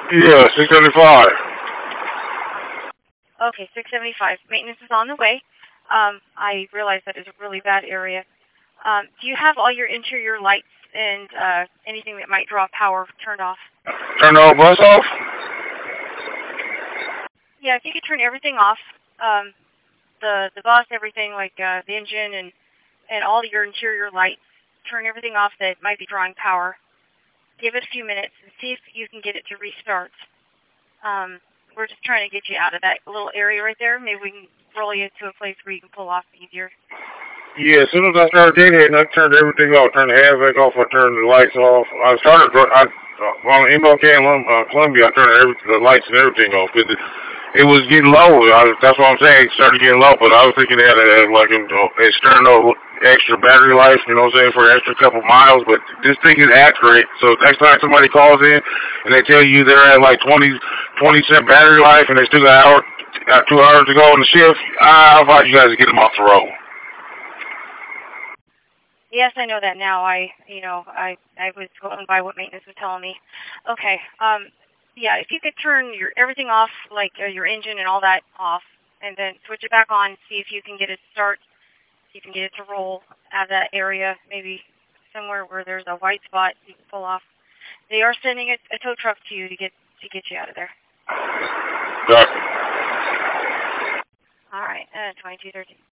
Yeah, 675. Okay, 675. Maintenance is on the way. I realize that is a really bad area. Do you have all your interior lights and anything that might draw power turned off? Turn the whole bus off? Yeah, if you could turn everything off, the bus, everything like the engine and all your interior lights, turn everything off that might be drawing power. Give it a few minutes and see if you can get it to restart. We're just trying to get you out of that little area right there. Maybe we can roll you to a place where you can pull off easier. Yeah, as soon as I started deadheading, I turned everything off. Turned the HVAC off. I turned the lights off. On MLK in Columbia, I turned the lights and everything off. It was getting low. That's what I'm saying. It started getting low, but I was thinking they had to have like an external extra battery life, you know what I'm saying, for an extra couple miles. But this thing is accurate. So next time somebody calls in and they tell you they're at like 20% battery life and they still got 2 hours to go on the shift, how about you guys get them off the road? Yes, I know that now. I was going by what maintenance was telling me. Okay. Yeah, if you could turn everything off, like your engine and all that off, and then switch it back on, see if you can get it to start, see if you can get it to roll out of that area, maybe somewhere where there's a white spot you can pull off. They are sending a tow truck to you to get you out of there. Got All right, 2213.